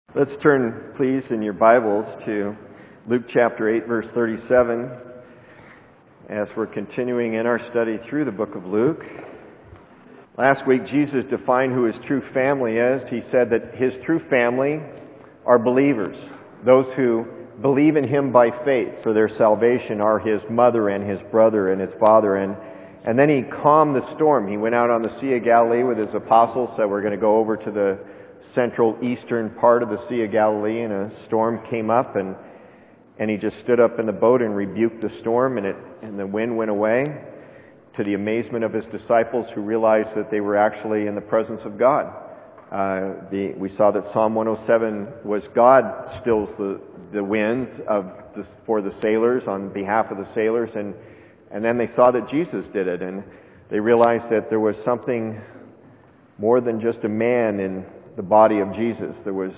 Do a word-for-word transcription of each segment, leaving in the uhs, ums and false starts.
Let's turn, please, in your Bibles to Luke chapter eight, verse thirty-seven, as we're continuing in our study through the book of Luke. Last week, Jesus defined who his true family is. He said that his true family are believers. Those who believe in him by faith for their salvation are his mother and his brother and his father. And, and then he calmed the storm. He went out on the Sea of Galilee with his apostles, said we're going to go over to the central eastern part of the Sea of Galilee, and a storm came up, and and he just stood up in the boat and rebuked the storm, and it and the wind went away, to the amazement of his disciples, who realized that they were actually in the presence of God. Uh, the, we saw that Psalm one oh seven was God stills the the winds of the, for the sailors, on behalf of the sailors, and and then they saw that Jesus did it, and they realized that there was something more than just a man in the body of Jesus. There was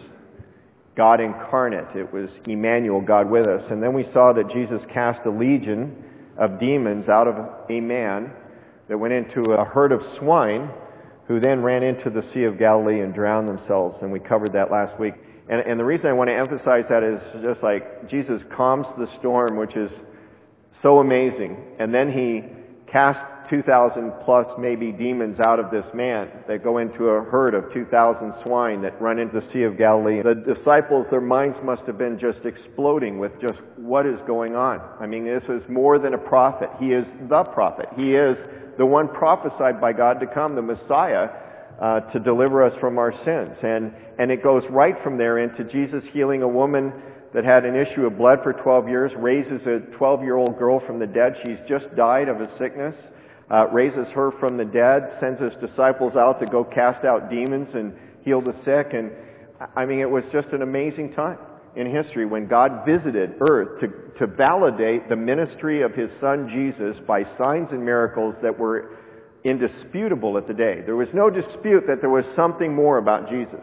God incarnate. It was Emmanuel, God with us. And then we saw that Jesus cast a legion of demons out of a man that went into a herd of swine, who then ran into the Sea of Galilee and drowned themselves. And we covered that last week. And, and the reason I want to emphasize that is just like Jesus calms the storm, which is so amazing. And then he cast two thousand plus maybe demons out of this man that go into a herd of two thousand swine that run into the Sea of Galilee. The disciples, their minds must have been just exploding with just what is going on. I mean, this is more than a prophet. He is the prophet. He is the one prophesied by God to come, the Messiah, uh, to deliver us from our sins. And, and it goes right from there into Jesus healing a woman that had an issue of blood for twelve years, raises a twelve-year-old girl from the dead. She's just died of a sickness. Uh, raises her from the dead, sends his disciples out to go cast out demons and heal the sick. And I mean, it was just an amazing time in history when God visited earth to, to validate the ministry of his son Jesus by signs and miracles that were indisputable at the day. There was no dispute that there was something more about Jesus.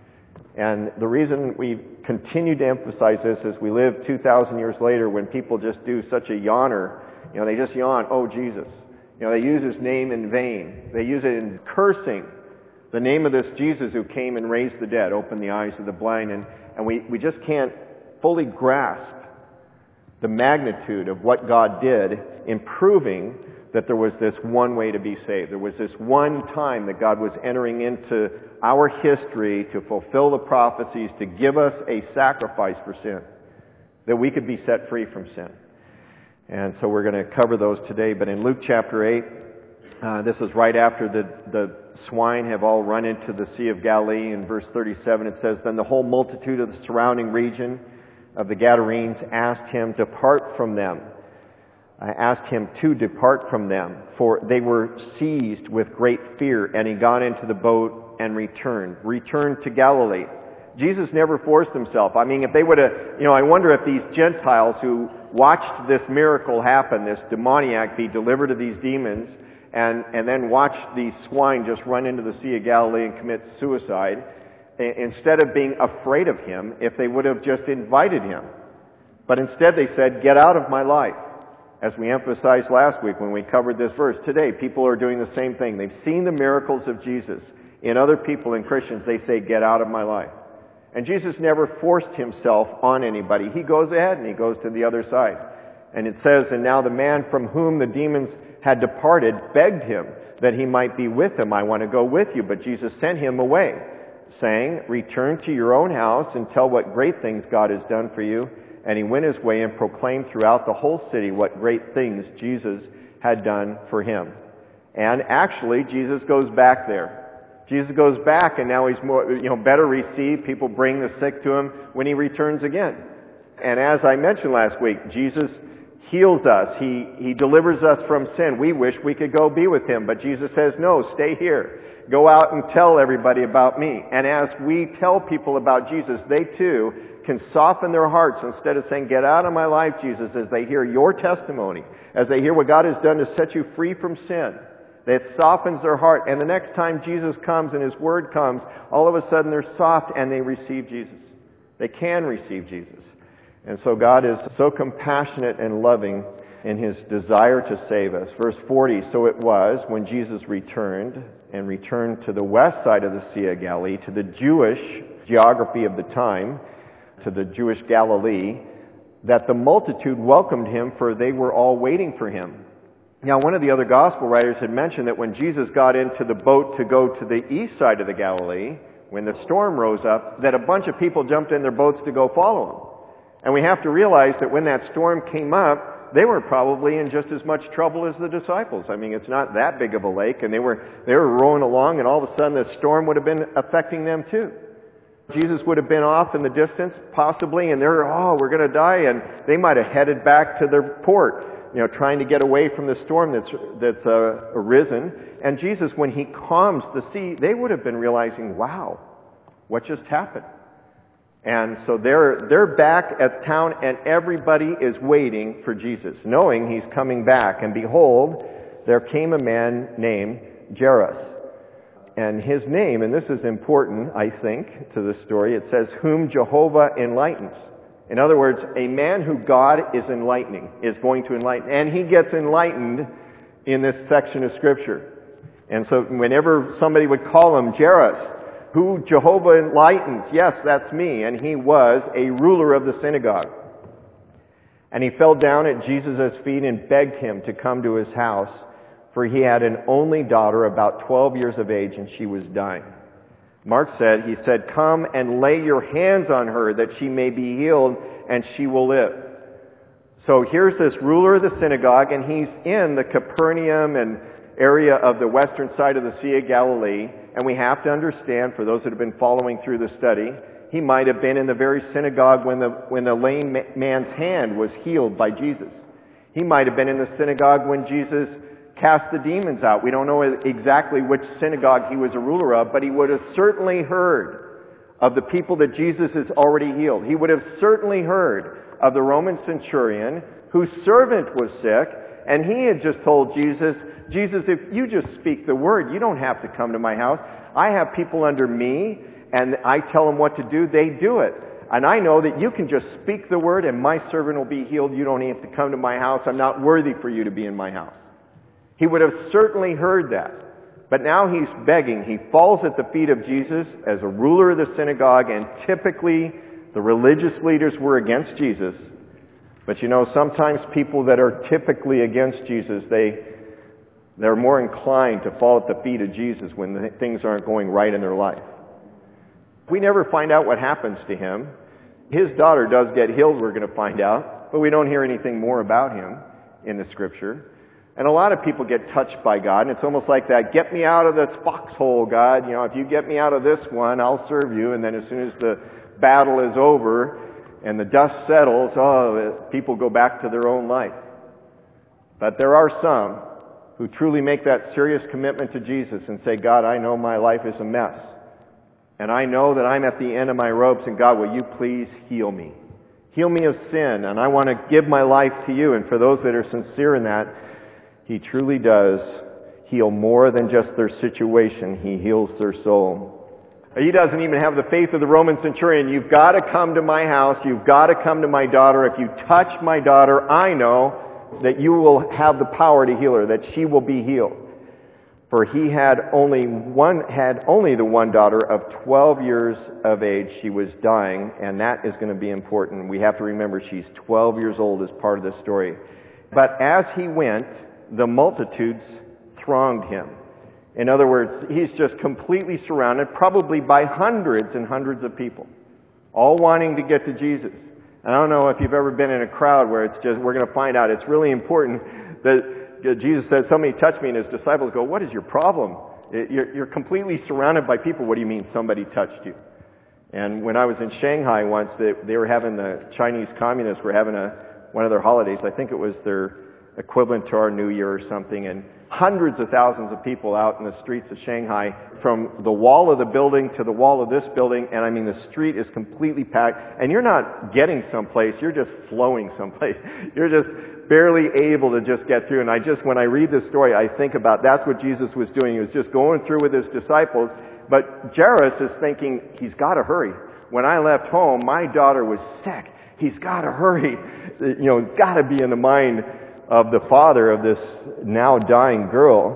And the reason we continue to emphasize this is we live two thousand years later, when people just do such a yawner. You know, they just yawn, oh, Jesus. You know, they use his name in vain. They use it in cursing the name of this Jesus who came and raised the dead, opened the eyes of the blind. And, and we, we just can't fully grasp the magnitude of what God did in proving that there was this one way to be saved. There was this one time that God was entering into our history to fulfill the prophecies, to give us a sacrifice for sin, that we could be set free from sin. And so we're going to cover those today. But in Luke chapter eight, uh, this is right after the, the swine have all run into the Sea of Galilee. In verse thirty-seven it says, "Then the whole multitude of the surrounding region of the Gadarenes asked him, depart from them. I asked him to depart from them, for they were seized with great fear. And he got into the boat and returned. Returned to Galilee." Jesus never forced himself. I mean, if they would have, you know, I wonder if these Gentiles who watched this miracle happen, this demoniac be delivered of these demons, and, and then watched these swine just run into the Sea of Galilee and commit suicide, instead of being afraid of him, if they would have just invited him. But instead they said, get out of my life. As we emphasized last week when we covered this verse, today people are doing the same thing. They've seen the miracles of Jesus in other people and Christians. They say, get out of my life. And Jesus never forced himself on anybody. He goes ahead and he goes to the other side. And it says, and now the man from whom the demons had departed begged him that he might be with him. I want to go with you. But Jesus sent him away, saying, return to your own house and tell what great things God has done for you. And he went his way and proclaimed throughout the whole city what great things Jesus had done for him. And actually, Jesus goes back there. Jesus goes back, and now he's more, you know, better received. People bring the sick to him when he returns again. And as I mentioned last week, Jesus heals us. He, he delivers us from sin. We wish we could go be with him, but Jesus says, no, stay here. Go out and tell everybody about me. And as we tell people about Jesus, they too can soften their hearts instead of saying, get out of my life, Jesus, as they hear your testimony, as they hear what God has done to set you free from sin. That softens their heart. And the next time Jesus comes and his word comes, all of a sudden they're soft and they receive Jesus. They can receive Jesus. And so God is so compassionate and loving in his desire to save us. Verse forty, so it was when Jesus returned and returned to the west side of the Sea of Galilee, to the Jewish geography of the time, to the Jewish Galilee, that the multitude welcomed him, for they were all waiting for him. Now, one of the other gospel writers had mentioned that when Jesus got into the boat to go to the east side of the Galilee, when the storm rose up, that a bunch of people jumped in their boats to go follow him. And we have to realize that when that storm came up, they were probably in just as much trouble as the disciples. I mean, it's not that big of a lake, and they were they were rowing along, and all of a sudden the storm would have been affecting them too. Jesus would have been off in the distance, possibly, and they're, oh, we're going to die, and they might have headed back to their port, you know, trying to get away from the storm that's that's uh, arisen. And Jesus, when he calms the sea, they would have been realizing, wow, what just happened? And so they're they're back at town, and everybody is waiting for Jesus, knowing he's coming back. And behold, there came a man named Jairus. And his name, and this is important, I think, to the story, it says, whom Jehovah enlightens. In other words, a man who God is enlightening, is going to enlighten. And he gets enlightened in this section of Scripture. And so whenever somebody would call him Jairus, who Jehovah enlightens, yes, that's me. And he was a ruler of the synagogue. And he fell down at Jesus' feet and begged him to come to his house, for he had an only daughter about twelve years of age, and she was dying. Mark said, he said, come and lay your hands on her that she may be healed and she will live. So here's this ruler of the synagogue, and he's in the Capernaum and area of the western side of the Sea of Galilee. And we have to understand, for those that have been following through the study, he might have been in the very synagogue when the, when the lame man's hand was healed by Jesus. He might have been in the synagogue when Jesus cast the demons out. We don't know exactly which synagogue he was a ruler of, but he would have certainly heard of the people that Jesus has already healed. He would have certainly heard of the Roman centurion whose servant was sick, and he had just told Jesus, Jesus, if you just speak the word, you don't have to come to my house. I have people under me, and I tell them what to do, they do it. And I know that you can just speak the word, and my servant will be healed. You don't have to come to my house. I'm not worthy for you to be in my house. He would have certainly heard that. But now he's begging. He falls at the feet of Jesus as a ruler of the synagogue, and typically the religious leaders were against Jesus. But you know, sometimes people that are typically against Jesus, they, they're more inclined to fall at the feet of Jesus when the things aren't going right in their life. We never find out what happens to him. His daughter does get healed, we're going to find out, but we don't hear anything more about him in the Scripture. And a lot of people get touched by God, and it's almost like that, get me out of this foxhole, God. You know, if you get me out of this one, I'll serve you. And then as soon as the battle is over and the dust settles, oh, people go back to their own life. But there are some who truly make that serious commitment to Jesus and say, God, I know my life is a mess. And I know that I'm at the end of my ropes, and God, will you please heal me? Heal me of sin, and I want to give my life to you. And for those that are sincere in that, He truly does heal more than just their situation. He heals their soul. He doesn't even have the faith of the Roman centurion. You've got to come to my house. You've got to come to my daughter. If you touch my daughter, I know that you will have the power to heal her, that she will be healed. For he had only one, had only the one daughter of twelve years of age. She was dying, and that is going to be important. We have to remember she's twelve years old as part of this story. But as he went, the multitudes thronged him. In other words, he's just completely surrounded, probably by hundreds and hundreds of people, all wanting to get to Jesus. And I don't know if you've ever been in a crowd where it's just, we're going to find out, it's really important that Jesus says, somebody touched me, and his disciples go, what is your problem? You're, you're completely surrounded by people. What do you mean somebody touched you? And when I was in Shanghai once, they, they were having, the Chinese communists were having a, one of their holidays. I think it was their equivalent to our New Year or something, and hundreds of thousands of people out in the streets of Shanghai, from the wall of the building to the wall of this building, and I mean the street is completely packed, and you're not getting someplace, you're just flowing someplace. You're just barely able to just get through. And I just, when I read this story, I think about that's what Jesus was doing. He was just going through with his disciples, but Jairus is thinking, he's got to hurry. When I left home, my daughter was sick. He's got to hurry. You know, it's got to be in the mind of the father of this now dying girl.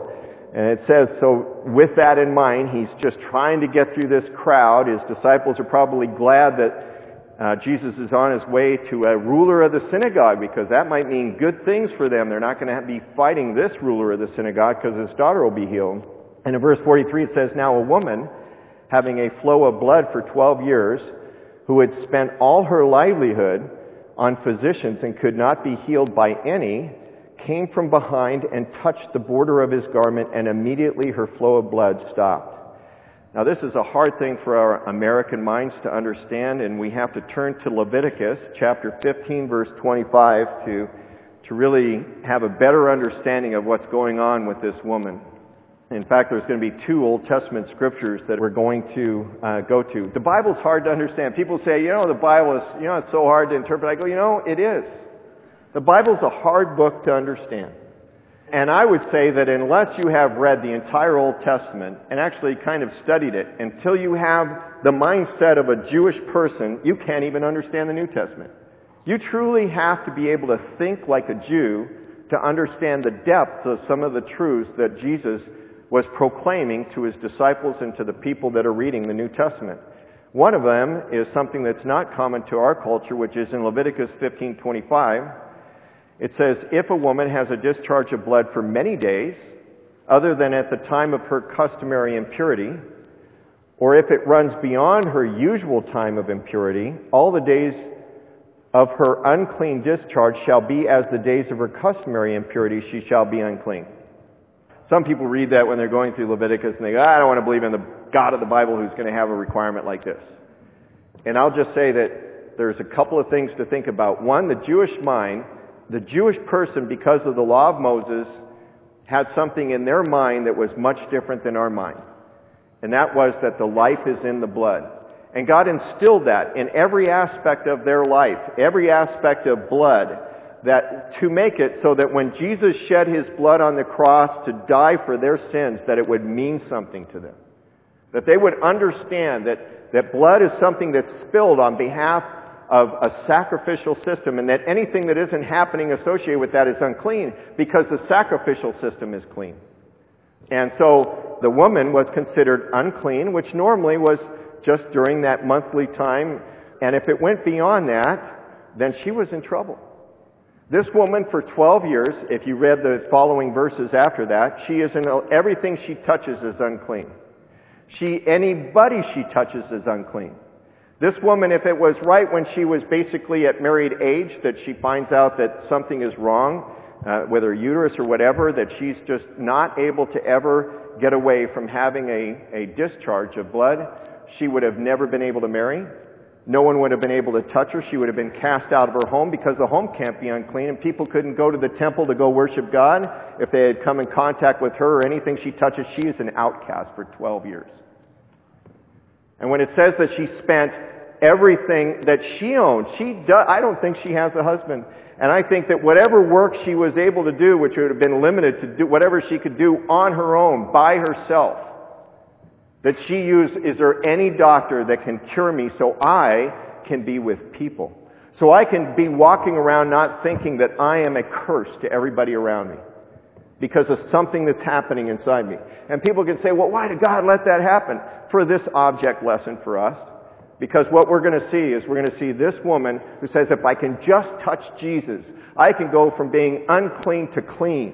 And it says, so with that in mind, he's just trying to get through this crowd. His disciples are probably glad that uh, Jesus is on his way to a ruler of the synagogue, because that might mean good things for them. They're not going to be fighting this ruler of the synagogue because his daughter will be healed. And in verse forty-three it says, now a woman having a flow of blood for twelve years, who had spent all her livelihood on physicians and could not be healed by any, came from behind and touched the border of his garment, and immediately her flow of blood stopped. Now this is a hard thing for our American minds to understand, and we have to turn to Leviticus chapter fifteen verse twenty-five to, to really have a better understanding of what's going on with this woman. In fact, there's going to be two Old Testament scriptures that we're going to uh, go to. The Bible's hard to understand. People say, you know, the Bible is, you know, it's so hard to interpret. I go, you know, it is. The Bible's a hard book to understand. And I would say that unless you have read the entire Old Testament and actually kind of studied it, until you have the mindset of a Jewish person, you can't even understand the New Testament. You truly have to be able to think like a Jew to understand the depth of some of the truths that Jesus was proclaiming to his disciples and to the people that are reading the New Testament. One of them is something that's not common to our culture, which is in Leviticus fifteen twenty-five. It says, if a woman has a discharge of blood for many days, other than at the time of her customary impurity, or if it runs beyond her usual time of impurity, all the days of her unclean discharge shall be as the days of her customary impurity, she shall be unclean. Some people read that when they're going through Leviticus and they go, I don't want to believe in the God of the Bible who's going to have a requirement like this. And I'll just say that there's a couple of things to think about. One, the Jewish mind, the Jewish person, because of the law of Moses, had something in their mind that was much different than our mind. And that was that the life is in the blood. And God instilled that in every aspect of their life, every aspect of blood, that to make it so that when Jesus shed his blood on the cross to die for their sins, that it would mean something to them. That they would understand that, that blood is something that's spilled on behalf of a sacrificial system, and that anything that isn't happening associated with that is unclean, because the sacrificial system is clean. And so the woman was considered unclean, which normally was just during that monthly time, and if it went beyond that, then she was in trouble. This woman for twelve years, if you read the following verses after that, she is in everything she touches is unclean. She, anybody she touches is unclean. This woman, if it was right when she was basically at married age, that she finds out that something is wrong, uh, with her uterus or whatever, that she's just not able to ever get away from having a, a discharge of blood, she would have never been able to marry. No one would have been able to touch her. She would have been cast out of her home, because the home can't be unclean, and people couldn't go to the temple to go worship God if they had come in contact with her or anything she touches. She is an outcast for twelve years. And when it says that she spent everything that she owned, she does, I don't think she has a husband. And I think that whatever work she was able to do, which would have been limited to do whatever she could do on her own, by herself, that she used, is there any doctor that can cure me so I can be with people? So I can be walking around not thinking that I am a curse to everybody around me because of something that's happening inside me. And people can say, well, why did God let that happen? For this object lesson for us. Because what we're going to see is we're going to see this woman who says, if I can just touch Jesus, I can go from being unclean to clean.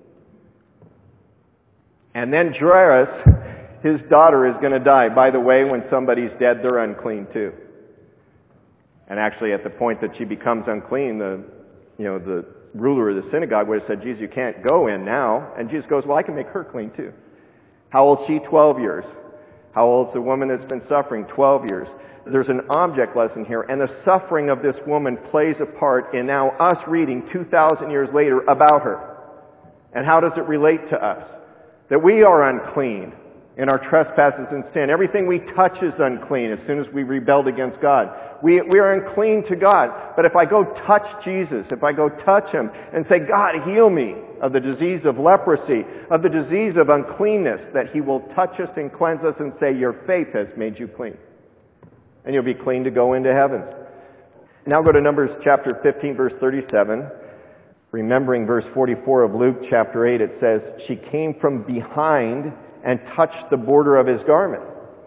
And then Jairus, his daughter, is going to die. By the way, when somebody's dead, they're unclean too. And actually, at the point that she becomes unclean, the, you know, the ruler of the synagogue would have said, Jesus, you can't go in now. And Jesus goes, well, I can make her clean too. How old is she? twelve years. How old is the woman that's been suffering? twelve years. There's an object lesson here, and the suffering of this woman plays a part in now us reading two thousand years later about her. And how does it relate to us? That we are unclean in our trespasses and sin. Everything we touch is unclean as soon as we rebelled against God. We, we are unclean to God. But if I go touch Jesus, if I go touch Him and say, God, heal me of the disease of leprosy, of the disease of uncleanness, that He will touch us and cleanse us and say, your faith has made you clean. And you'll be clean to go into heaven. Now go to Numbers chapter fifteen, verse thirty-seven. Remembering verse forty-four of Luke chapter eight, it says, she came from behind and touched the border of his garment.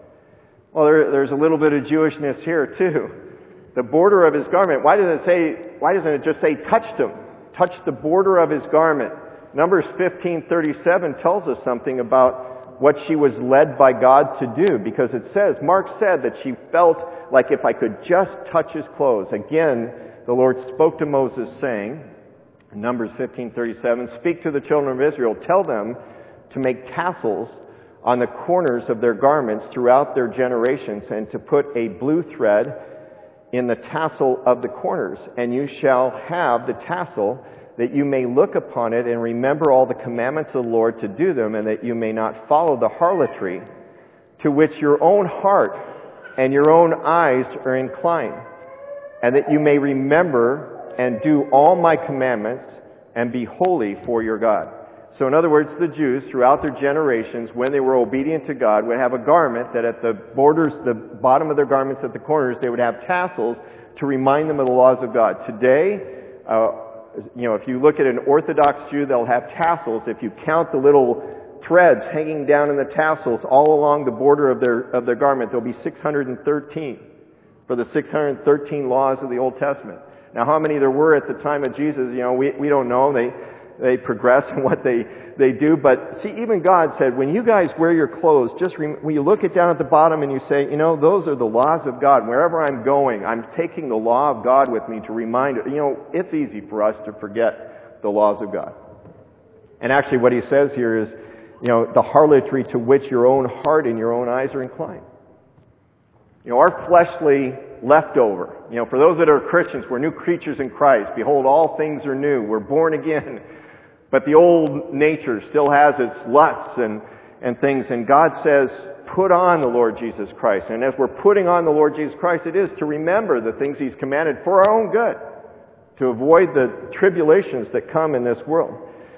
Well, there, there's a little bit of Jewishness here too. The border of his garment. Why doesn't it say, why doesn't it just say touched him? Touched the border of his garment. Numbers fifteen thirty-seven tells us something about what she was led by God to do, because it says, Mark said that she felt like if I could just touch his clothes. Again, the Lord spoke to Moses saying, in Numbers fifteen thirty-seven, speak to the children of Israel, tell them to make tassels on the corners of their garments throughout their generations, and to put a blue thread in the tassel of the corners. And you shall have the tassel, that you may look upon it and remember all the commandments of the Lord to do them, and that you may not follow the harlotry to which your own heart and your own eyes are inclined, and that you may remember and do all my commandments and be holy for your God. So in other words, the Jews throughout their generations, when they were obedient to God, would have a garment that at the borders, the bottom of their garments at the corners, they would have tassels to remind them of the laws of God. Today, uh, you know, if you look at an Orthodox Jew, they'll have tassels. If you count the little threads hanging down in the tassels all along the border of their of their garment, there'll be six hundred thirteen for the six hundred thirteen laws of the Old Testament. Now, how many there were at the time of Jesus, you know, we we don't know. They they progress in what they they do. But see, even God said, when you guys wear your clothes, just rem- when you look it down at the bottom and you say, you know, those are the laws of God. Wherever I'm going, I'm taking the law of God with me to remind it. You know, it's easy for us to forget the laws of God. And actually, what he says here is, you know, the harlotry to which your own heart and your own eyes are inclined. You know, our fleshly leftover. You know, for those that are Christians, we're new creatures in Christ. Behold, all things are new. We're born again. But the old nature still has its lusts and, and things. And God says, put on the Lord Jesus Christ. And as we're putting on the Lord Jesus Christ, it is to remember the things He's commanded for our own good, to avoid the tribulations that come in this world.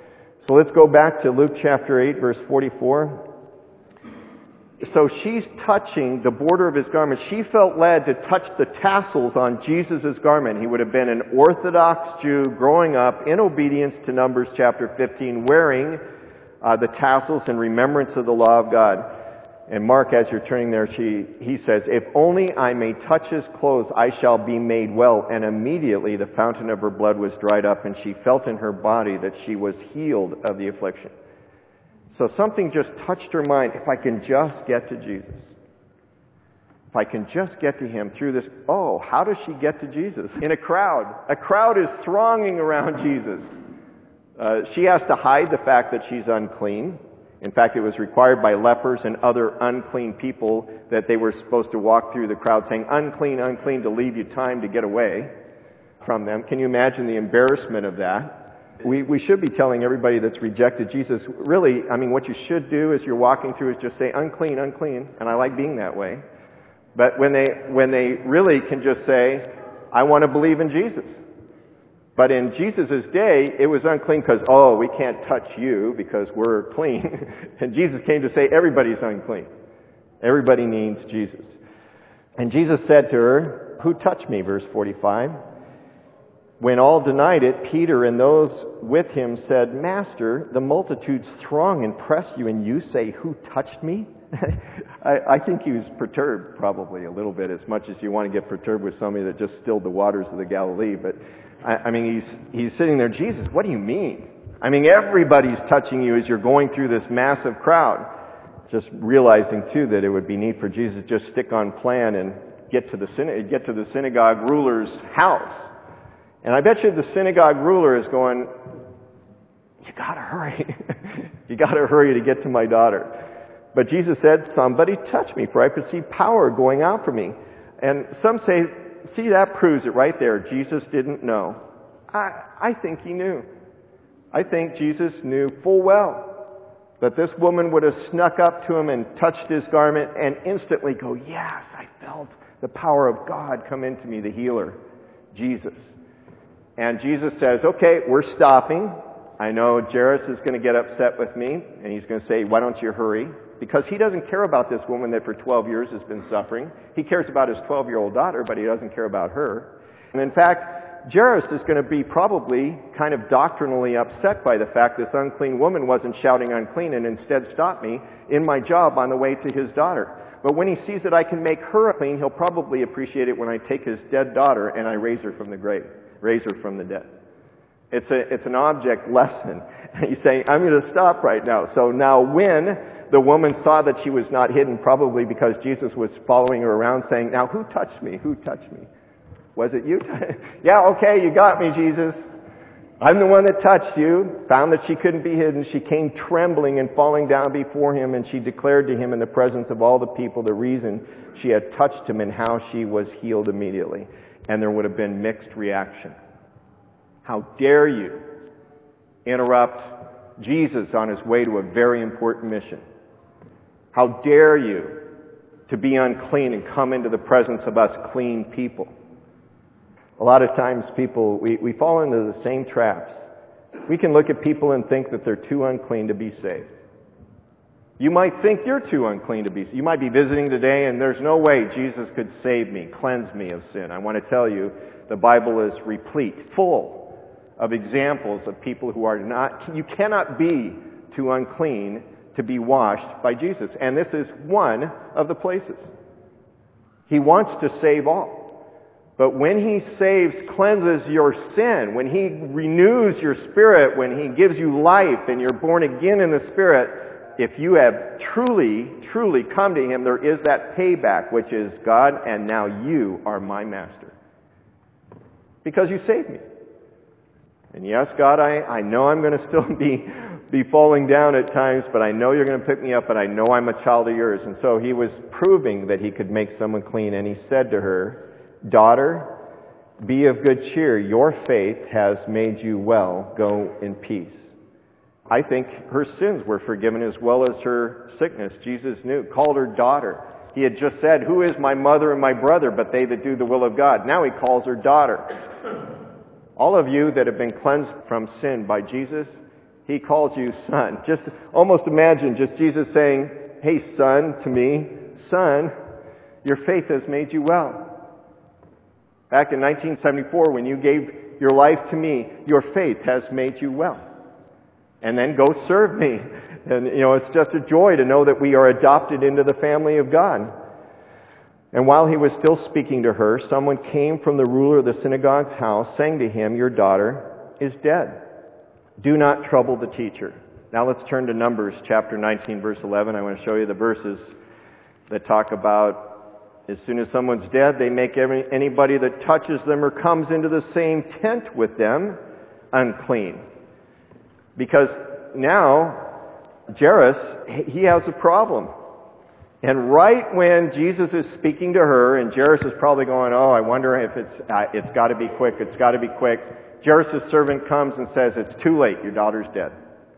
So let's go back to Luke chapter eight, verse forty-four. So she's touching the border of his garment. She felt led to touch the tassels on Jesus' garment. He would have been an Orthodox Jew growing up in obedience to Numbers chapter fifteen, wearing uh, the tassels in remembrance of the law of God. And Mark, as you're turning there, she, he says, if only I may touch his clothes, I shall be made well. And immediately the fountain of her blood was dried up, and she felt in her body that she was healed of the affliction. So something just touched her mind. If I can just get to Jesus. If I can just get to Him through this. Oh, how does she get to Jesus? In a crowd. A crowd is thronging around Jesus. Uh, she has to hide the fact that she's unclean. In fact, it was required by lepers and other unclean people that they were supposed to walk through the crowd saying, unclean, unclean, to leave you time to get away from them. Can you imagine the embarrassment of that? We we should be telling everybody that's rejected Jesus, really, I mean, what you should do as you're walking through is just say, unclean, unclean, and I like being that way. But when they when they really can just say, I want to believe in Jesus. But in Jesus' day, it was unclean because, oh, we can't touch you because we're clean. And Jesus came to say everybody's unclean. Everybody needs Jesus. And Jesus said to her, who touched me? Verse forty-five. When all denied it, Peter and those with him said, Master, the multitudes throng and press you, and you say, who touched me? I, I think he was perturbed probably a little bit, as much as you want to get perturbed with somebody that just stilled the waters of the Galilee. But I, I mean, he's he's sitting there, Jesus, what do you mean? I mean, everybody's touching you as you're going through this massive crowd. Just realizing too that it would be neat for Jesus to just stick on plan and get to the syna- get to the synagogue ruler's house. And I bet you the synagogue ruler is going, you gotta hurry. You gotta hurry to get to my daughter. But Jesus said, somebody touched me, for I perceive power going out from me. And some say, see, that proves it right there. Jesus didn't know. I, I think he knew. I think Jesus knew full well that this woman would have snuck up to him and touched his garment and instantly go, yes, I felt the power of God come into me, the healer, Jesus. And Jesus says, okay, we're stopping. I know Jairus is going to get upset with me, and he's going to say, why don't you hurry? Because he doesn't care about this woman that for twelve years has been suffering. He cares about his twelve-year-old daughter, but he doesn't care about her. And in fact, Jairus is going to be probably kind of doctrinally upset by the fact this unclean woman wasn't shouting unclean and instead stopped me in my job on the way to his daughter. But when he sees that I can make her clean, he'll probably appreciate it when I take his dead daughter and I raise her from the grave, raise her from the dead. It's a, it's an object lesson. He's saying, I'm going to stop right now. So now when the woman saw that she was not hidden, probably because Jesus was following her around saying, now who touched me? Who touched me? Was it you? Yeah, okay, you got me, Jesus. I'm the one that touched you. Found that she couldn't be hidden. She came trembling and falling down before him, and she declared to him in the presence of all the people the reason she had touched him and how she was healed immediately. And there would have been mixed reaction. How dare you interrupt Jesus on his way to a very important mission? How dare you to be unclean and come into the presence of us clean people? A lot of times people, we, we fall into the same traps. We can look at people and think that they're too unclean to be saved. You might think you're too unclean to be saved. You might be visiting today and there's no way Jesus could save me, cleanse me of sin. I want to tell you, the Bible is replete, full of examples of people who are not, you cannot be too unclean to be washed by Jesus. And this is one of the places. He wants to save all. But when he saves, cleanses your sin, when he renews your spirit, when he gives you life and you're born again in the Spirit, if you have truly, truly come to him, there is that payback, which is, God, and now you are my master. Because you saved me. And yes, God, I, I know I'm going to still be, be falling down at times, but I know you're going to pick me up, and I know I'm a child of yours. And so he was proving that he could make someone clean, and he said to her, Daughter, be of good cheer. Your faith has made you well. Go in peace. I think her sins were forgiven as well as her sickness. Jesus knew, called her daughter. He had just said, who is my mother and my brother but they that do the will of God? Now he calls her daughter. All of you that have been cleansed from sin by Jesus, he calls you son. Just almost imagine just Jesus saying, hey son, to me, son, your faith has made you well. Back in nineteen seventy-four, when you gave your life to me, your faith has made you well. And then go serve me. And, you know, it's just a joy to know that we are adopted into the family of God. And while he was still speaking to her, someone came from the ruler of the synagogue's house, saying to him, your daughter is dead. Do not trouble the teacher. Now let's turn to Numbers chapter nineteen, verse eleven. I want to show you the verses that talk about as soon as someone's dead, they make every, anybody that touches them or comes into the same tent with them unclean. Because now, Jairus, he has a problem. And right when Jesus is speaking to her, and Jairus is probably going, oh, I wonder if it's uh, it's got to be quick, it's got to be quick. Jairus' servant comes and says, it's too late, your daughter's dead.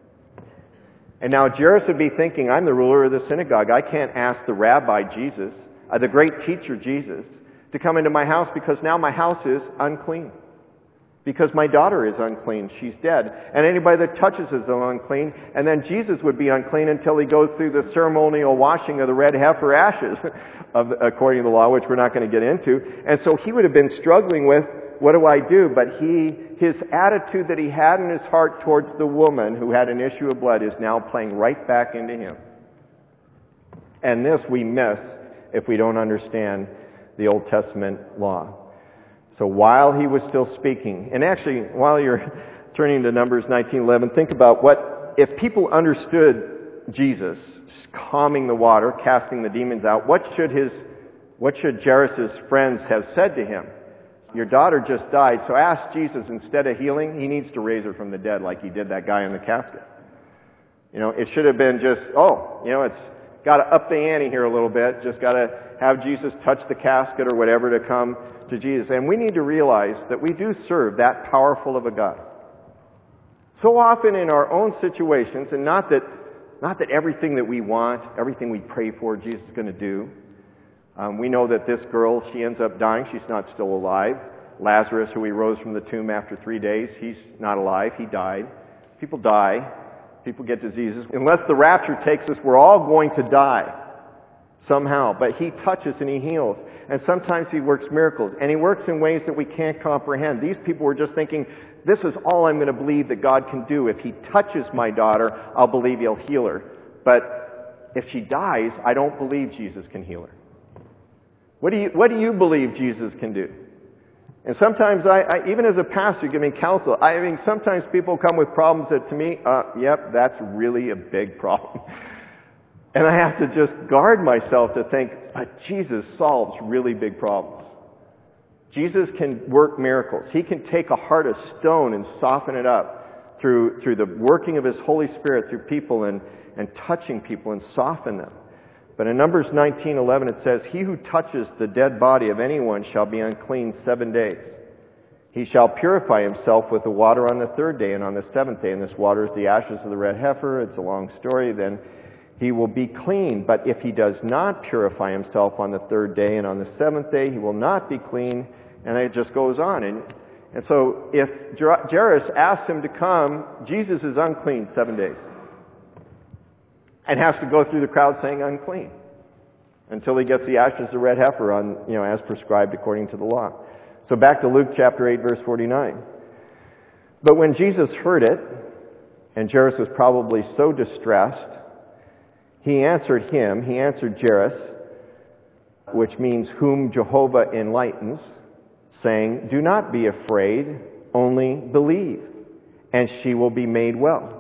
And now Jairus would be thinking, I'm the ruler of the synagogue. I can't ask the rabbi Jesus, uh, the great teacher Jesus, to come into my house because now my house is unclean. Because my daughter is unclean. She's dead. And anybody that touches is unclean. And then Jesus would be unclean until he goes through the ceremonial washing of the red heifer ashes, of, according to the law, which we're not going to get into. And so he would have been struggling with, what do I do? But he, his attitude that he had in his heart towards the woman who had an issue of blood is now playing right back into him. And this we miss if we don't understand the Old Testament law. So while he was still speaking, and actually while you're turning to Numbers nineteen eleven, think about what, if people understood Jesus calming the water, casting the demons out, what should his, what should Jairus' friends have said to him? Your daughter just died, so ask Jesus, instead of healing, he needs to raise her from the dead like he did that guy in the casket. You know, it should have been just, oh, you know, it's got to up the ante here a little bit, just got to have Jesus touch the casket or whatever to come to Jesus. And we need to realize that we do serve that powerful of a God. So often in our own situations, and not that not that everything that we want, everything we pray for, Jesus is going to do. Um, we know that this girl, she ends up dying. She's not still alive. Lazarus, who he rose from the tomb after three days, he's not alive. He died. People die. People get diseases. Unless the rapture takes us, we're all going to die. somehow. But he touches and he heals. And sometimes he works miracles. And he works in ways that we can't comprehend. These people were just thinking, this is all I'm going to believe that God can do. If he touches my daughter, I'll believe he'll heal her. But if she dies, I don't believe Jesus can heal her. What do you, what do you believe Jesus can do? And sometimes I, I, even as a pastor giving counsel, I mean, sometimes people come with problems that to me, uh, yep, that's really a big problem. And I have to just guard myself to think, but Jesus solves really big problems. Jesus can work miracles. He can take a heart of stone and soften it up through, through the working of His Holy Spirit through people and, and touching people and soften them. But in Numbers nineteen eleven it says, he who touches the dead body of anyone shall be unclean seven days. He shall purify himself with the water on the third day and on the seventh day. And this water is the ashes of the red heifer. It's a long story. Then he will be clean. But if he does not purify himself on the third day and on the seventh day, he will not be clean. And it just goes on. And, and so if Jairus asks him to come, Jesus is unclean seven days. And has to go through the crowd saying unclean until he gets the ashes of the red heifer on, you know, as prescribed according to the law. So back to Luke chapter eight, verse forty-nine. But when Jesus heard it, and Jairus was probably so distressed, he answered him, he answered Jairus, which means whom Jehovah enlightens, saying, do not be afraid, only believe, and she will be made well.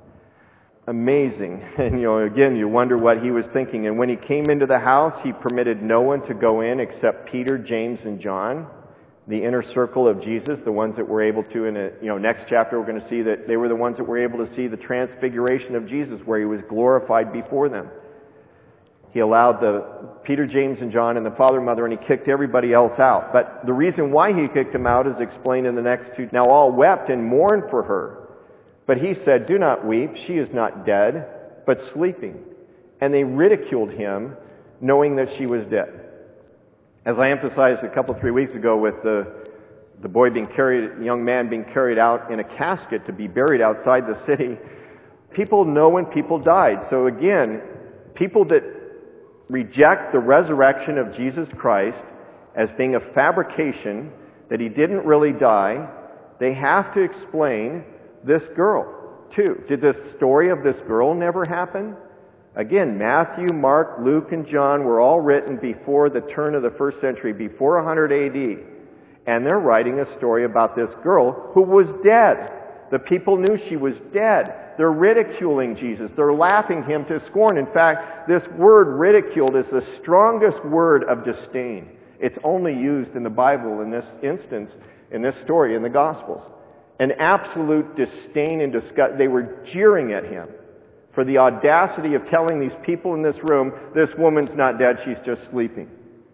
Amazing. And, you know, again, you wonder what he was thinking. And when he came into the house, he permitted no one to go in except Peter, James, and John, the inner circle of Jesus, the ones that were able to, in a, you know, next chapter we're going to see that they were the ones that were able to see the transfiguration of Jesus where he was glorified before them. He allowed the Peter, James, and John and the father and mother, and he kicked everybody else out. But the reason why he kicked them out is explained in the next two. Now all wept and mourned for her. But he said, do not weep, she is not dead, but sleeping. And they ridiculed him, knowing that she was dead. As I emphasized a couple, three weeks ago with the, the boy being carried, the young man being carried out in a casket to be buried outside the city, people know when people died. So again, people that reject the resurrection of Jesus Christ as being a fabrication, that he didn't really die, they have to explain this girl, too. Did this story of this girl never happen? Again, Matthew, Mark, Luke, and John were all written before the turn of the first century, before one hundred A D. And they're writing a story about this girl who was dead. The people knew she was dead. They're ridiculing Jesus. They're laughing him to scorn. In fact, this word ridiculed is the strongest word of disdain. It's only used in the Bible in this instance, in this story, in the Gospels. An absolute disdain and disgust. They were jeering at him for the audacity of telling these people in this room, this woman's not dead, she's just sleeping.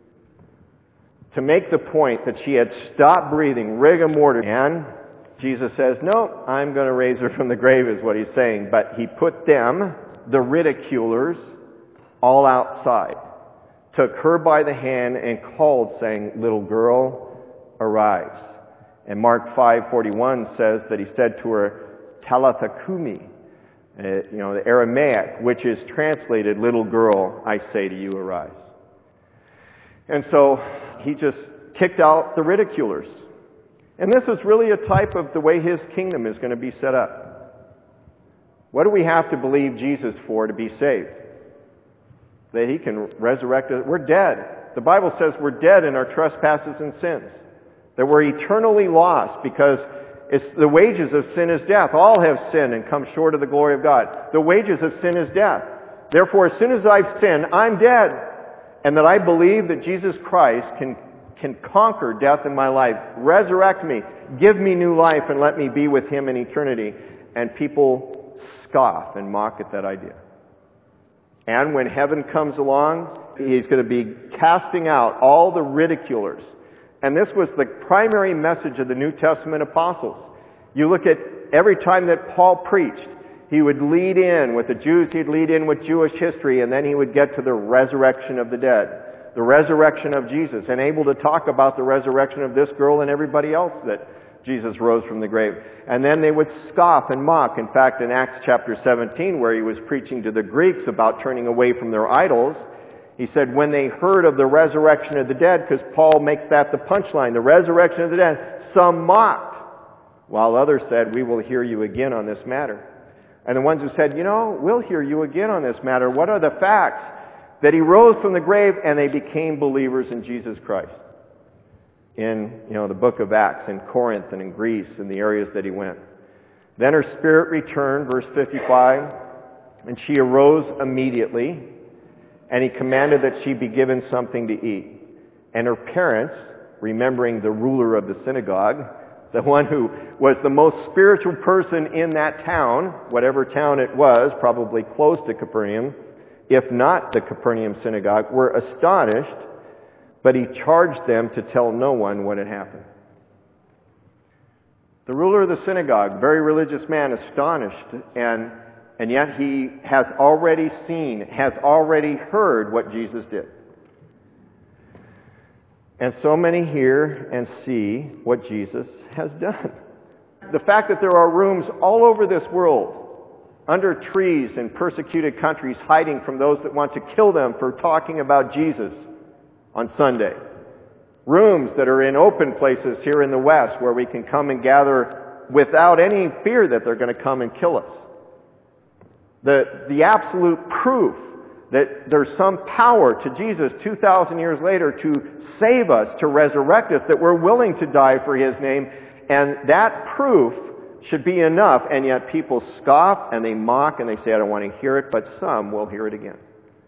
To make the point that she had stopped breathing, rigor mortis. And Jesus says, no, I'm going to raise her from the grave, is what he's saying. But he put them, the ridiculers, all outside. Took her by the hand and called, saying, little girl, arise. And Mark five forty-one says that he said to her, Talitha Kumi, uh, you know, the Aramaic, which is translated, little girl, I say to you, arise. And so he just kicked out the ridiculers. And this is really a type of the way his kingdom is going to be set up. What do we have to believe Jesus for to be saved? That he can resurrect us. We're dead. The Bible says we're dead in our trespasses and sins. That we're eternally lost because it's the wages of sin is death. All have sinned and come short of the glory of God. The wages of sin is death. Therefore, as soon as I've sinned, I'm dead. And that I believe that Jesus Christ can, can conquer death in my life, resurrect me, give me new life, and let me be with him in eternity. And people scoff and mock at that idea. And when heaven comes along, he's going to be casting out all the ridiculers. And this was the primary message of the New Testament apostles. You look at every time that Paul preached, he would lead in with the Jews, he'd lead in with Jewish history, and then he would get to the resurrection of the dead, the resurrection of Jesus, and able to talk about the resurrection of this girl and everybody else that Jesus rose from the grave. And then they would scoff and mock. In fact, in Acts chapter seventeen, where he was preaching to the Greeks about turning away from their idols, He said, when they heard of the resurrection of the dead, because Paul makes that the punchline, the resurrection of the dead, some mocked, while others said, we will hear you again on this matter. And the ones who said, you know, we'll hear you again on this matter. What are the facts? That he rose from the grave and they became believers in Jesus Christ. In, you know, the book of Acts, in Corinth and in Greece, in the areas that he went. Then her spirit returned, verse fifty-five, and she arose immediately, and he commanded that she be given something to eat. And her parents, remembering the ruler of the synagogue, the one who was the most spiritual person in that town, whatever town it was, probably close to Capernaum, if not the Capernaum synagogue, were astonished, but he charged them to tell no one what had happened. The ruler of the synagogue, very religious man, astonished, and and yet he has already seen, has already heard what Jesus did. And so many hear and see what Jesus has done. The fact that there are rooms all over this world, under trees in persecuted countries, hiding from those that want to kill them for talking about Jesus on Sunday. Rooms that are in open places here in the West where we can come and gather without any fear that they're going to come and kill us. The, the absolute proof that there's some power to Jesus two thousand years later to save us, to resurrect us, that we're willing to die for His name. And that proof should be enough, and yet people scoff and they mock and they say, I don't want to hear it, but some will hear it again.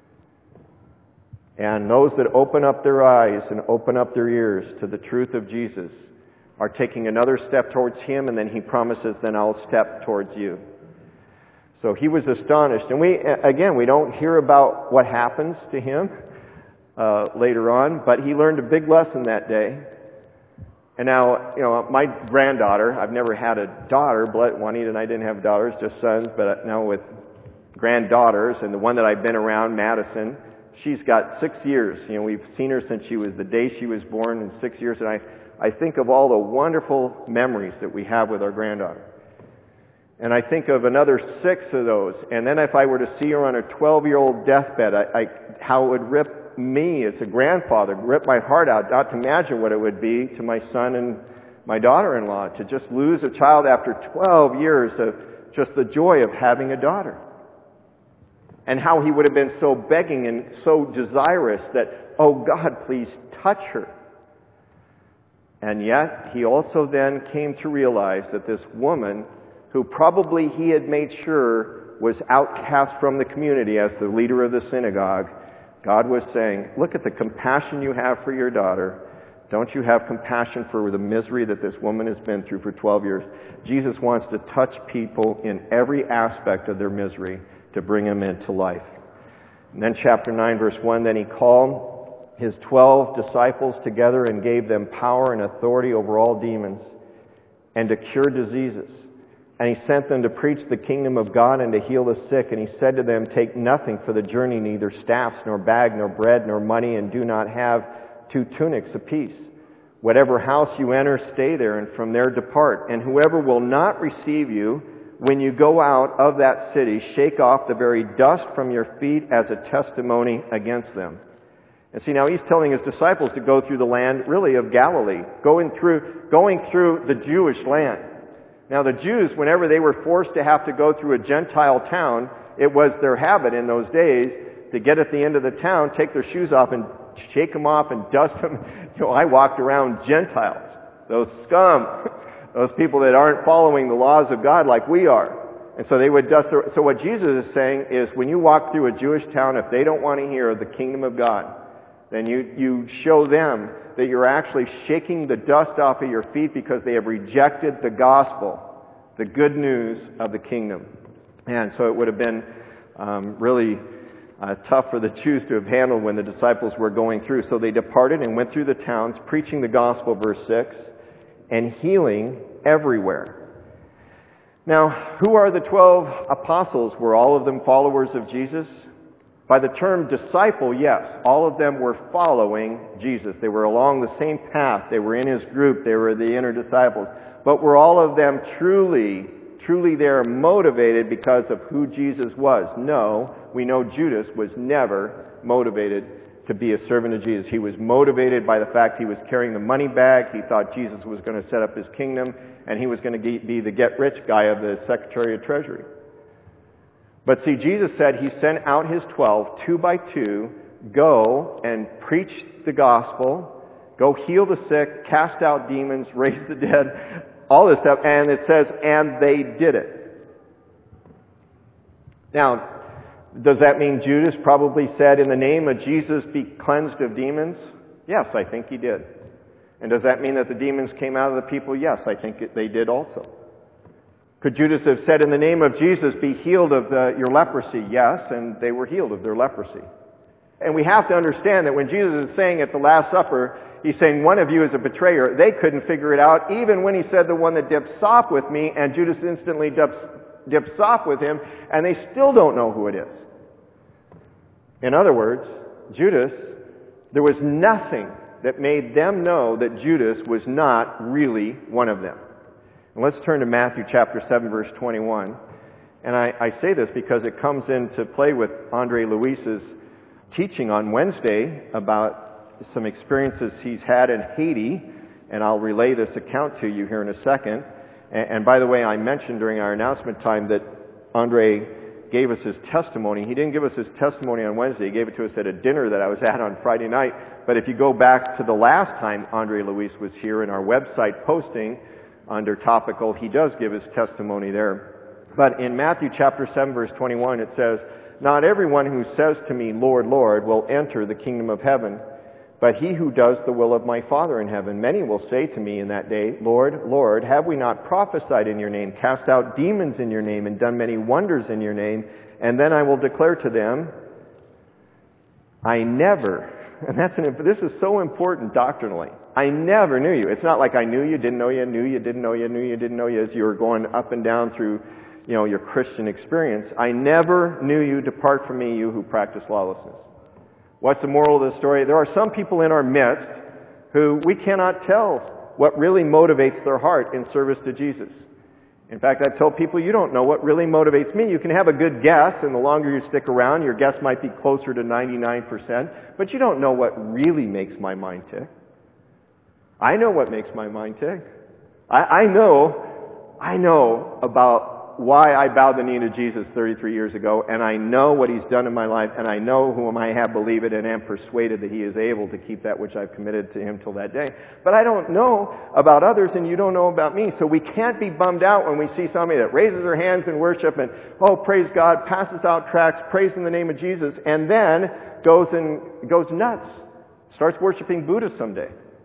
And those that open up their eyes and open up their ears to the truth of Jesus are taking another step towards Him, and then He promises, then I'll step towards you. So he was astonished. And we, again, we don't hear about what happens to him uh, later on, but he learned a big lesson that day. And now, you know, my granddaughter, I've never had a daughter, but Juanita and I didn't have daughters, just sons, but now with granddaughters, and the one that I've been around, Madison, she's got six years. You know, we've seen her since she was the day she was born, in six years, and I, I think of all the wonderful memories that we have with our granddaughter. And I think of another six of those. And then if I were to see her on a twelve-year-old deathbed, I, I, how it would rip me as a grandfather, rip my heart out, not to imagine what it would be to my son and my daughter-in-law to just lose a child after twelve years of just the joy of having a daughter. And how he would have been so begging and so desirous that, oh God, please touch her. And yet, he also then came to realize that this woman, who probably he had made sure was outcast from the community as the leader of the synagogue, God was saying, look at the compassion you have for your daughter. Don't you have compassion for the misery that this woman has been through for twelve years? Jesus wants to touch people in every aspect of their misery to bring them into life. And then chapter nine, verse one, then he called his twelve disciples together and gave them power and authority over all demons and to cure diseases. And he sent them to preach the kingdom of God and to heal the sick. And he said to them, take nothing for the journey, neither staffs, nor bag, nor bread, nor money, and do not have two tunics apiece. Whatever house you enter, stay there, and from there depart. And whoever will not receive you, when you go out of that city, shake off the very dust from your feet as a testimony against them. And see, now he's telling his disciples to go through the land, really, of Galilee, going through, going through the Jewish land. Now the Jews, whenever they were forced to have to go through a Gentile town, it was their habit in those days to get at the end of the town, take their shoes off and shake them off and dust them. You know, I walked around Gentiles, those scum, those people that aren't following the laws of God like we are. And so they would dust their, so what Jesus is saying is when you walk through a Jewish town, if they don't want to hear the kingdom of God, then you, you show them that you're actually shaking the dust off of your feet because they have rejected the gospel, the good news of the kingdom. And so it would have been um, really uh, tough for the Jews to have handled when the disciples were going through. So they departed and went through the towns, preaching the gospel, verse six, and healing everywhere. Now, who are the twelve apostles? Were all of them followers of Jesus? By the term disciple, yes, all of them were following Jesus. They were along the same path. They were in his group. They were the inner disciples. But were all of them truly, truly there motivated because of who Jesus was? No, we know Judas was never motivated to be a servant of Jesus. He was motivated by the fact he was carrying the money bag. He thought Jesus was going to set up his kingdom, and he was going to be the get-rich guy of the Secretary of Treasury. But see, Jesus said he sent out his twelve, two by two, go and preach the gospel, go heal the sick, cast out demons, raise the dead, all this stuff, and it says, and they did it. Now, does that mean Judas probably said, in the name of Jesus, be cleansed of demons? Yes, I think he did. And does that mean that the demons came out of the people? Yes, I think it, they did also. Could Judas have said, in the name of Jesus, be healed of the, your leprosy? Yes, and they were healed of their leprosy. And we have to understand that when Jesus is saying at the Last Supper, he's saying, one of you is a betrayer, they couldn't figure it out, even when he said, the one that dips soap with me, and Judas instantly dips dips soap with him, and they still don't know who it is. In other words, Judas, there was nothing that made them know that Judas was not really one of them. And let's turn to Matthew chapter seven, verse twenty-one. And I, I say this because it comes into play with Andre Luis's teaching on Wednesday about some experiences he's had in Haiti, and I'll relay this account to you here in a second. And, and by the way, I mentioned during our announcement time that Andre gave us his testimony. He didn't give us his testimony on Wednesday. He gave it to us at a dinner that I was at on Friday night. But if you go back to the last time Andre Luis was here in our website posting under topical, he does give his testimony there. But in Matthew chapter seven, verse twenty-one, it says, not everyone who says to me, Lord, Lord, will enter the kingdom of heaven, but he who does the will of my Father in heaven. Many will say to me in that day, Lord, Lord, have we not prophesied in your name, cast out demons in your name, and done many wonders in your name? And then I will declare to them, I never, and that's an, this is so important doctrinally, I never knew you. It's not like I knew you, didn't know you, knew you, didn't know you, knew you, didn't know you, as you were going up and down through, you know, your Christian experience. I never knew you. Depart from me, you who practice lawlessness. What's the moral of the story? There are some people in our midst who we cannot tell what really motivates their heart in service to Jesus. In fact, I've told people, you don't know what really motivates me. You can have a good guess, and the longer you stick around, your guess might be closer to ninety-nine percent, but you don't know what really makes my mind tick. I know what makes my mind tick. I, I know, I know about why I bowed the knee to Jesus thirty-three years ago, and I know what he's done in my life, and I know whom I have believed and am persuaded that he is able to keep that which I've committed to him till that day. But I don't know about others, and you don't know about me, so we can't be bummed out when we see somebody that raises their hands in worship and, oh, praise God, passes out tracts, prays in the name of Jesus, and then goes and goes nuts, starts worshiping Buddha someday.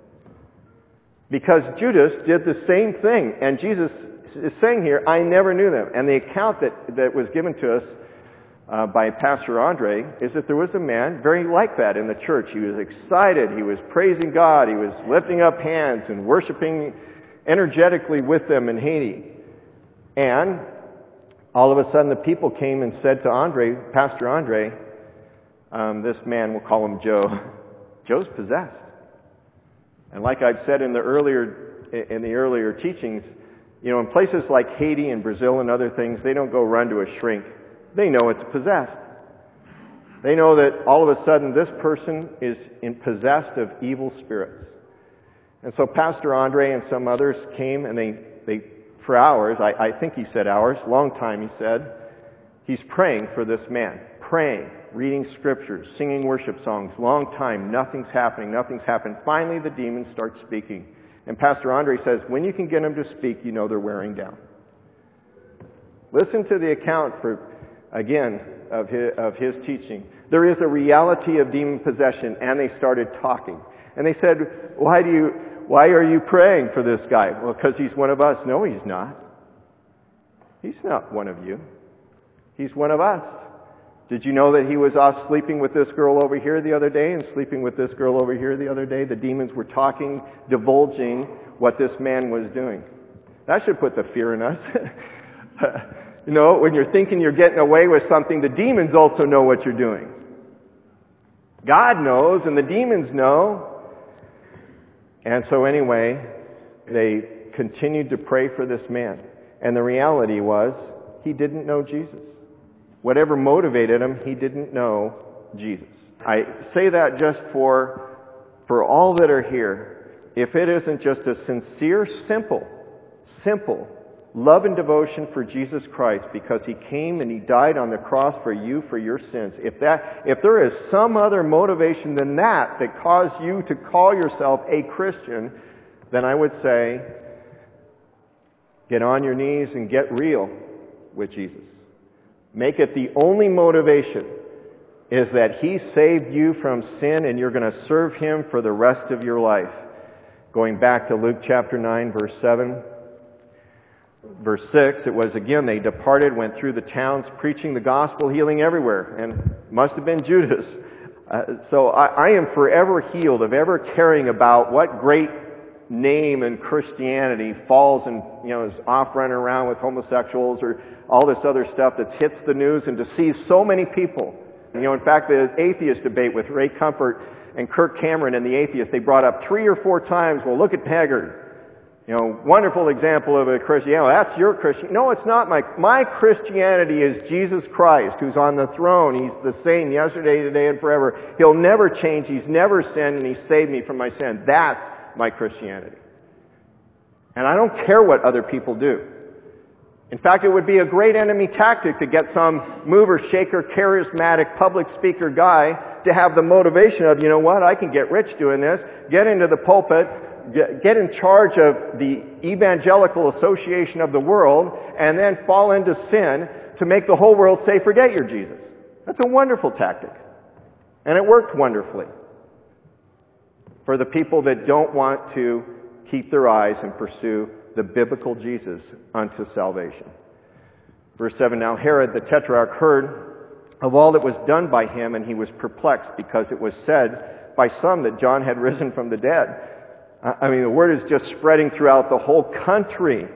Because Judas did the same thing, and Jesus is saying here, I never knew them. And the account that, that was given to us uh, by Pastor Andre is that there was a man very like that in the church. He was excited, he was praising God, he was lifting up hands and worshiping energetically with them in Haiti. And all of a sudden the people came and said to Andre, Pastor Andre, um, this man, we'll call him Joe, Joe's possessed. And like I've said in the earlier in the earlier teachings, you know, in places like Haiti and Brazil and other things, they don't go run to a shrink. They know it's possessed. They know that all of a sudden this person is in possessed of evil spirits. And so Pastor Andre and some others came and they, they for hours, I, I think he said hours, long time he said, he's praying for this man. Praying, reading scriptures, singing worship songs, long time, nothing's happening, nothing's happened. Finally the demons start speaking. And Pastor Andre says, when you can get them to speak, you know they're wearing down. Listen to the account, for again, of his, of his teaching. There is a reality of demon possession, and they started talking. And they said, why do you, why are you praying for this guy? Well, because he's one of us. No, he's not. He's not one of you. He's one of us. Did you know that he was off sleeping with this girl over here the other day and sleeping with this girl over here the other day? The demons were talking, divulging what this man was doing. That should put the fear in us. You know, when you're thinking you're getting away with something, the demons also know what you're doing. God knows, and the demons know. And so anyway, they continued to pray for this man. And the reality was, he didn't know Jesus. Whatever motivated him, he didn't know Jesus. I say that just for, for all that are here. If it isn't just a sincere, simple, simple love and devotion for Jesus Christ because He came and He died on the cross for you, for your sins. If that, if there is some other motivation than that that caused you to call yourself a Christian, then I would say, get on your knees and get real with Jesus. Make it the only motivation is that He saved you from sin and you're going to serve Him for the rest of your life. Going back to Luke chapter nine, verse seven. Verse six, it was again, they departed, went through the towns, preaching the gospel, healing everywhere. And must have been Judas. Uh, so I, I am forever healed of ever caring about what great name in Christianity falls and, you know, is off running around with homosexuals or all this other stuff that hits the news and deceives so many people. You know, in fact, the atheist debate with Ray Comfort and Kirk Cameron and the atheists, they brought up three or four times, well, look at Haggard. You know, wonderful example of a Christian. Oh, that's your Christian. No, it's not. My, my Christianity is Jesus Christ, who's on the throne. He's the same yesterday, today, and forever. He'll never change. He's never sinned, and He saved me from my sin. That's my Christianity. And I don't care what other people do. In fact, it would be a great enemy tactic to get some mover, shaker, charismatic public speaker guy to have the motivation of, you know what, I can get rich doing this, get into the pulpit, get in charge of the evangelical association of the world, and then fall into sin to make the whole world say, forget your Jesus. That's a wonderful tactic. And it worked wonderfully for the people that don't want to keep their eyes and pursue the biblical Jesus unto salvation. Verse seven, now Herod the Tetrarch heard of all that was done by him, and he was perplexed because it was said by some that John had risen from the dead. I mean, the word is just spreading throughout the whole country.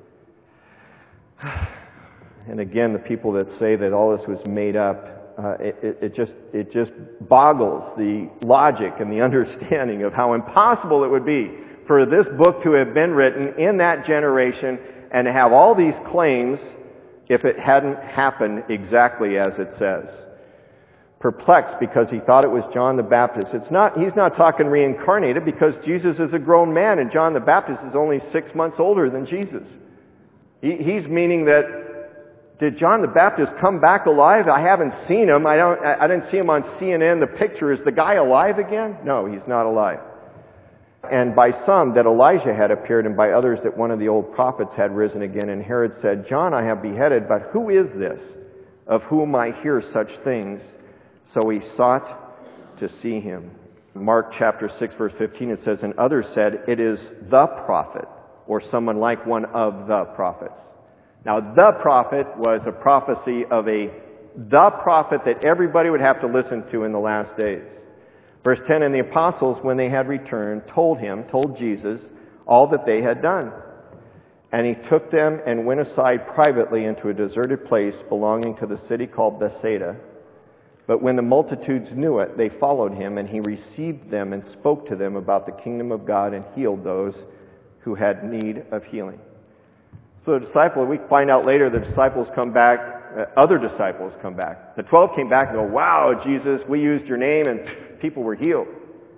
And again, the people that say that all this was made up, uh, it, it, it just it just boggles the logic and the understanding of how impossible it would be for this book to have been written in that generation and to have all these claims if it hadn't happened exactly as it says. Perplexed because he thought it was John the Baptist. It's not, he's not talking reincarnated because Jesus is a grown man and John the Baptist is only six months older than Jesus. He, he's meaning that, did John the Baptist come back alive? I haven't seen him. I don't, I didn't see him on C N N. The picture, is the guy alive again? No, he's not alive. And by some that Elijah had appeared, and by others that one of the old prophets had risen again. And Herod said, John I have beheaded, but who is this of whom I hear such things? So he sought to see him. Mark chapter six verse fifteen, it says, and others said, it is the prophet, or someone like one of the prophets. Now the prophet was a prophecy of a the prophet that everybody would have to listen to in the last days. Verse ten, and the apostles, when they had returned, told him, told Jesus, all that they had done. And he took them and went aside privately into a deserted place belonging to the city called Bethsaida. But when the multitudes knew it, they followed him, and he received them and spoke to them about the kingdom of God and healed those who had need of healing. So the disciples, we find out later the disciples come back, uh, other disciples come back. The twelve came back and go, wow, Jesus, we used your name and people were healed.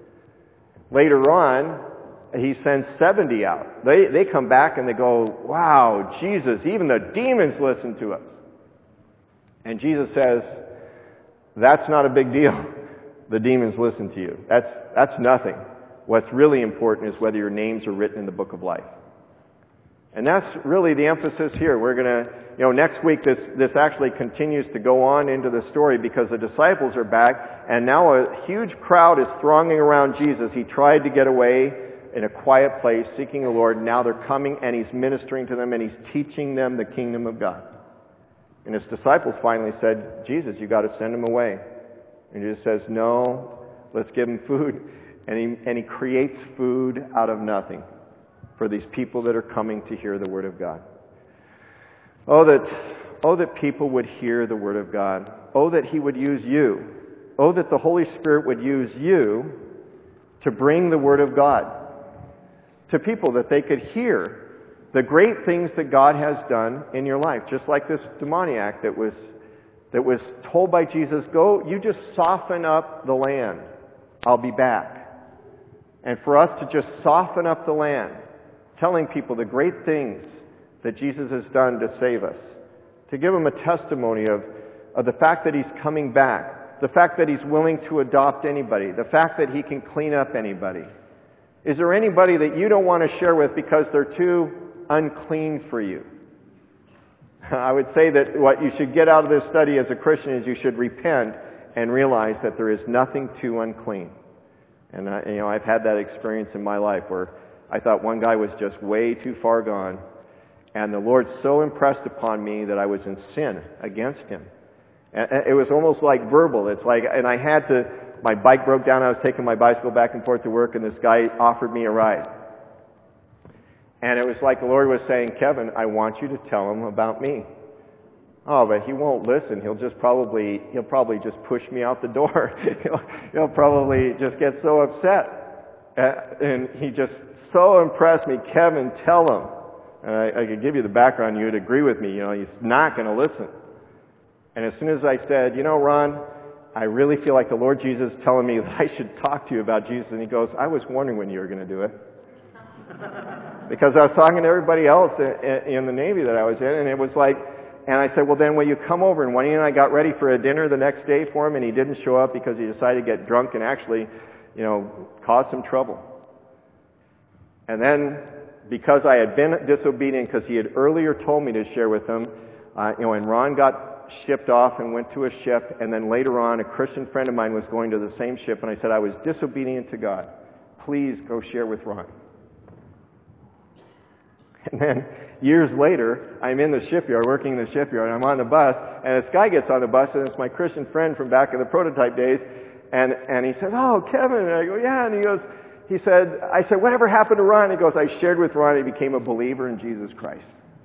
Later on, he sends seventy out. They, they come back and they go, wow, Jesus, even the demons listen to us. And Jesus says, that's not a big deal. The demons listen to you. That's, that's nothing. What's really important is whether your names are written in the book of life. And that's really the emphasis here. We're going to, you know, next week this, this actually continues to go on into the story because the disciples are back and now a huge crowd is thronging around Jesus. He tried to get away in a quiet place seeking the Lord. Now they're coming and he's ministering to them and he's teaching them the kingdom of God. And his disciples finally said, Jesus, you got to send him away. And Jesus says, no, let's give him food. And he, and he creates food out of nothing for these people that are coming to hear the word of God. Oh, that, oh, that people would hear the word of God. Oh, that he would use you. Oh, that the Holy Spirit would use you to bring the word of God to people, that they could hear the great things that God has done in your life. Just like this demoniac that was that was told by Jesus, go, you just soften up the land. I'll be back. And for us to just soften up the land, telling people the great things that Jesus has done to save us. To give them a testimony of, of the fact that He's coming back. The fact that He's willing to adopt anybody. The fact that He can clean up anybody. Is there anybody that you don't want to share with because they're too unclean for you? I would say that what you should get out of this study as a Christian is you should repent and realize that there is nothing too unclean. And I, you know, I've had that experience in my life where I thought one guy was just way too far gone, and the Lord so impressed upon me that I was in sin against Him. And it was almost like verbal. It's like, and I had to, my bike broke down, I was taking my bicycle back and forth to work, and this guy offered me a ride. And it was like the Lord was saying, Kevin, I want you to tell him about me. Oh, but he won't listen. He'll just probably, he'll probably just push me out the door. he'll, he'll probably just get so upset. Uh, and he just so impressed me. Kevin, tell him. And I, I could give you the background. You'd agree with me. You know, he's not going to listen. And as soon as I said, you know, Ron, I really feel like the Lord Jesus is telling me that I should talk to you about Jesus. And he goes, I was wondering when you were going to do it. Because I was talking to everybody else in the Navy that I was in, and it was like, and I said, well then will you come over? And Juanita and I got ready for a dinner the next day for him, and he didn't show up because he decided to get drunk and actually, you know, cause some trouble. And then, because I had been disobedient, because he had earlier told me to share with him, uh, you know, and Ron got shipped off and went to a ship, and then later on a Christian friend of mine was going to the same ship, and I said, I was disobedient to God. Please go share with Ron. And then, years later, I'm in the shipyard, working in the shipyard, and I'm on the bus, and this guy gets on the bus, and it's my Christian friend from back in the prototype days, and, and he said, oh, Kevin, and I go, yeah, and he goes, he said, I said, whatever happened to Ron? He goes, I shared with Ron, he became a believer in Jesus Christ.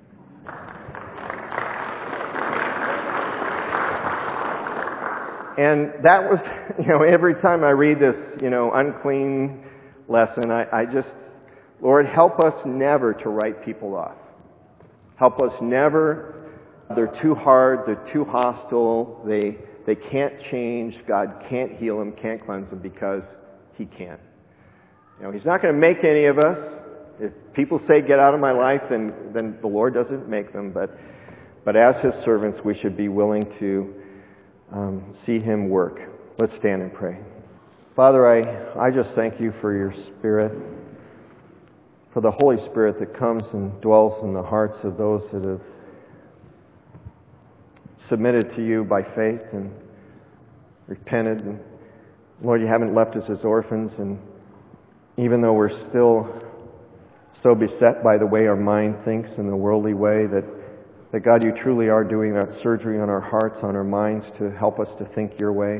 And that was, you know, every time I read this, you know, unclean lesson, I, I just, Lord, help us never to write people off. Help us never, they're too hard, they're too hostile, they they can't change, God can't heal them, can't cleanse them because He can't. You know, He's not going to make any of us. If people say, get out of my life, then, then the Lord doesn't make them. But, but as His servants, we should be willing to um, see Him work. Let's stand and pray. Father, I, I just thank You for Your Spirit, for the Holy Spirit that comes and dwells in the hearts of those that have submitted to You by faith and repented. And Lord, You haven't left us as orphans, and even though we're still so beset by the way our mind thinks in the worldly way, that, that God, You truly are doing that surgery on our hearts, on our minds, to help us to think Your way,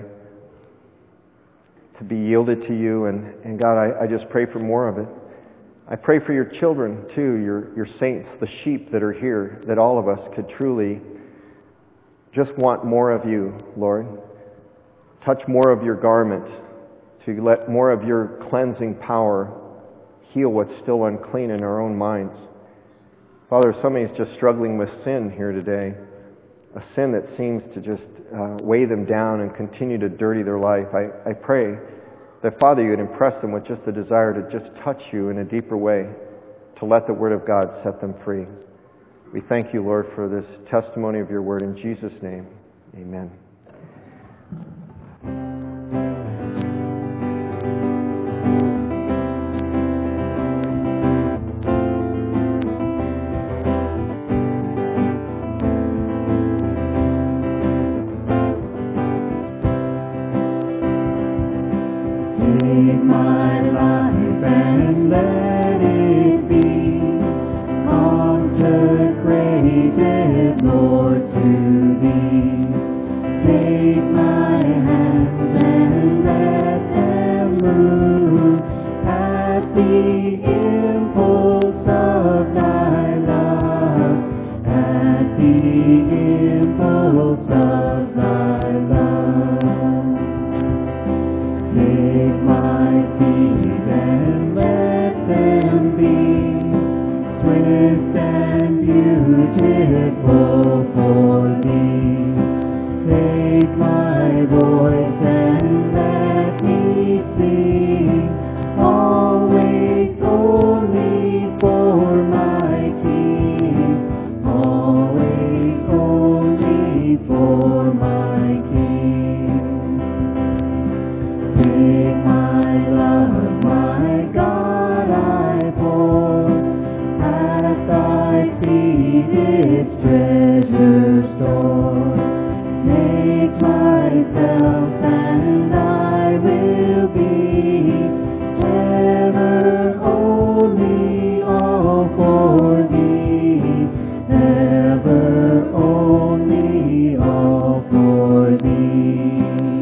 to be yielded to You. And, and God, I, I just pray for more of it. I pray for Your children too, your, your saints, the sheep that are here, that all of us could truly just want more of You, Lord. Touch more of Your garment, to let more of Your cleansing power heal what's still unclean in our own minds. Father, somebody's just struggling with sin here today, a sin that seems to just uh, weigh them down and continue to dirty their life. I, I pray that, Father, You would impress them with just the desire to just touch You in a deeper way, to let the Word of God set them free. We thank You, Lord, for this testimony of Your Word. In Jesus' name, amen. Take my life and let it be consecrated, Lord, to Thee. Take my hands and let them move at the impulse of Thy love, at the impulse of Thy love. Take my feet and let them be swift and beautiful for at thy feet its treasure store. Take myself and I will be ever only all for thee, ever only all for thee.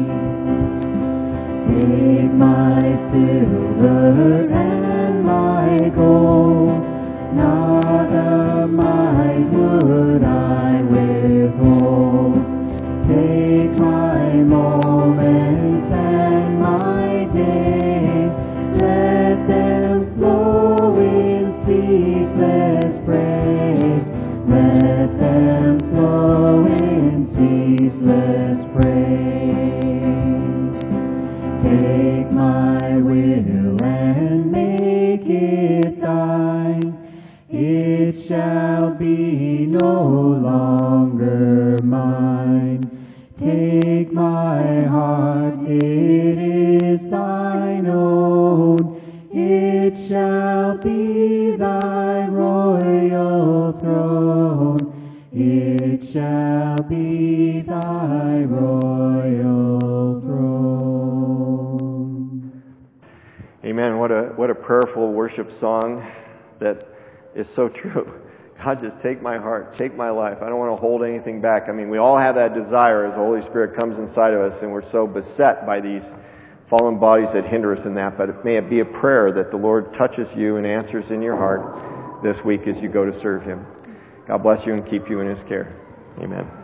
Take my silver and my gold, not a mite would I withhold. Take my moments and my days, let them flow in ceaseless praise, let them flow in ceaseless praise. Take my will and make it thine, it shall be no longer mine. Take my heart, it is thine own, it shall be thy royal throne, it shall be thy royal throne. Amen. What a what a prayerful worship song that is so true. God, just take my heart, take my life. I don't want to hold anything back. I mean, we all have that desire as the Holy Spirit comes inside of us, and we're so beset by these fallen bodies that hinder us in that. But may it be a prayer that the Lord touches you and answers in your heart this week as you go to serve Him. God bless you and keep you in His care. Amen.